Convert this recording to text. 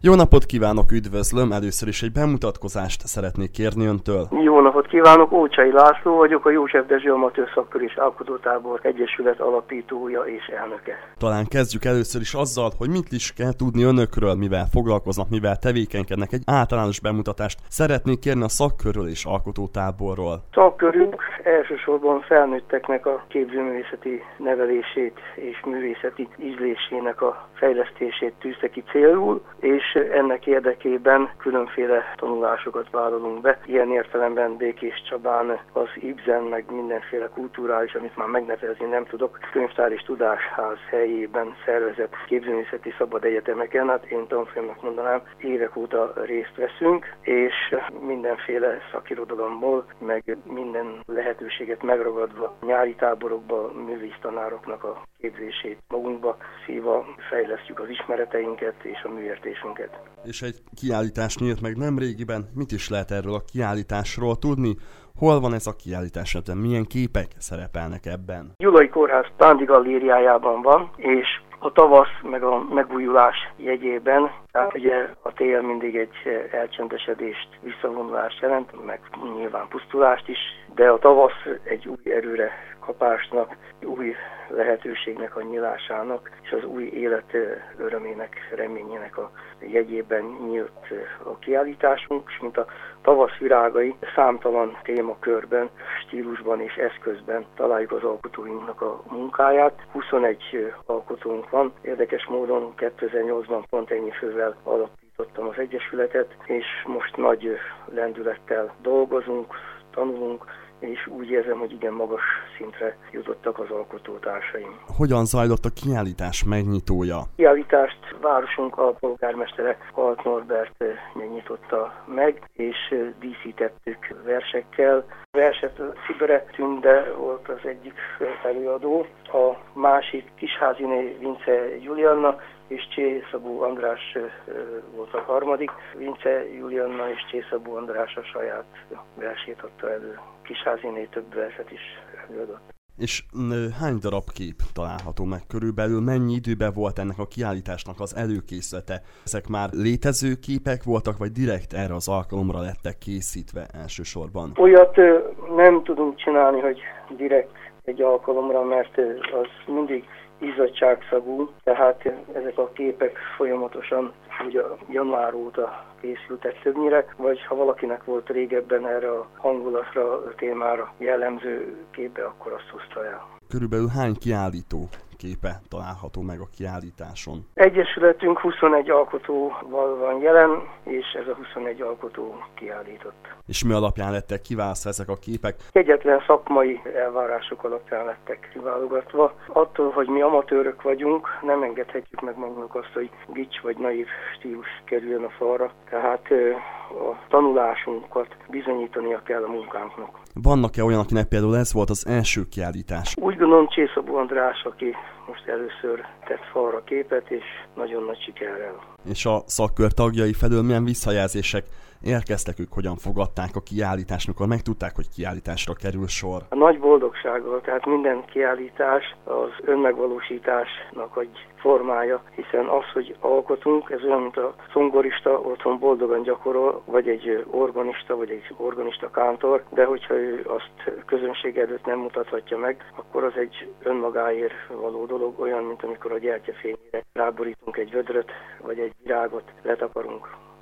Jó napot kívánok, üdvözlöm! Először is egy bemutatkozást szeretnék kérni öntől. Jó napot kívánok, Ócsai László vagyok, a József Dezső Amatőr Szakkör és Alkotótábor Egyesület alapítója és elnöke. Talán kezdjük először is azzal, hogy mit is kell tudni önökről, mivel foglalkoznak, mivel tevékenykednek. Egy általános bemutatást szeretnék kérni a szakkörről és alkotótáborról. Szakkörünk elsősorban felnőtteknek a képzőművészeti nevelését és művészeti ízlésének a fejlesztését tűzte ki célul, és ennek érdekében különféle tanulásokat vállalunk be. Ilyen értelemben Békés Csabán az Ibsen, meg mindenféle kulturális, amit már megnevezni nem tudok, könyvtár és tudásház helyében szervezett képzőművészeti szabad egyetemeken, hát én tanfolyamnak mondanám, évek óta részt veszünk, és mindenféle szakirodalomból, meg minden lehetőséget megragadva nyári táborokba művésztanároknak a képzését magunkba szívva fejlesztjük az ismereteinket és a műértésünket. És egy kiállítás nyílt meg nemrégiben. Mit is lehet erről a kiállításról tudni? Hol van ez a kiállítás? Milyen képek szerepelnek ebben? Gyulai Kórház Tándi Galériájában van, és a tavasz meg a megújulás jegyében, tehát ugye a tél mindig egy elcsendesedést, visszavonulást jelent, meg nyilván pusztulást is, de a tavasz egy új erőre kapásnak, új lehetőségnek a nyilásának, és az új élet örömének, reményének a jegyében nyílt a kiállításunk, és mint a tavasz virágai számtalan témakörben, stílusban és eszközben találjuk az alkotóinknak a munkáját. 21 alkotónk van, érdekes módon 2008-ban pont ennyi fővel alapítottam az Egyesületet, és most nagy lendülettel dolgozunk, tanulunk, és úgy érzem, hogy igen magas szintre jutottak az alkotótársaim. Hogyan zajlott a kiállítás megnyitója? A kiállítást városunk alpolgármestere Alt Norbert nyitotta meg, és díszítettük versekkel. Verset Szibere Tünde volt az egyik előadó, a másik Kisháziné Vince Julianna, és Csészabó András volt a harmadik. Vince Julianna és Csészabó András a saját versét adta elő. Kisháziné több verset is előadott. És hány darab kép található meg körülbelül? Mennyi időben volt ennek a kiállításnak az előkészülete? Ezek már létező képek voltak, vagy direkt erre az alkalomra lettek készítve elsősorban? Olyat nem tudunk csinálni, hogy direkt egy alkalomra, mert az mindig izzadságszagú, tehát ezek a képek folyamatosan ugye január óta készültek többnyire, vagy ha valakinek volt régebben erre a hangulatra, a témára jellemző képe, akkor azt hozta el. Körülbelül hány kiállító képe található meg a kiállításon? Egyesületünk 21 alkotóval van jelen, és ez a 21 alkotó kiállított. És mi alapján lettek kiválasztva ezek a képek? Egyetlen szakmai elvárások alapján lettek kiválogatva. Attól, hogy mi amatőrök vagyunk, nem engedhetjük meg magunknak azt, hogy gics vagy naív stílus kerüljön a falra. Tehát a tanulásunkat bizonyítania kell a munkánknak. Vannak-e olyan, akinek például ez volt az első kiállítás? Úgy gondolom Csészabó András, aki most először tett falra képet, és nagyon nagy sikerrel. És a szakkör tagjai felől milyen visszajelzések érkeztek, ők hogyan fogadták a kiállítást, mikor megtudták, hogy kiállításra kerül sor? A nagy boldogsággal, tehát minden kiállítás az önmegvalósításnak egy formája, hiszen az, hogy alkotunk, ez olyan, mint a zongorista otthon boldogan gyakorol, vagy egy organista, vagy egy organista kántor, de hogyha ő azt közönség előtt nem mutathatja meg, akkor az egy önmagáért való dolog, olyan, mint amikor a gyertyafényre ráborítunk egy vödröt, vagy egy virágot letakarunk.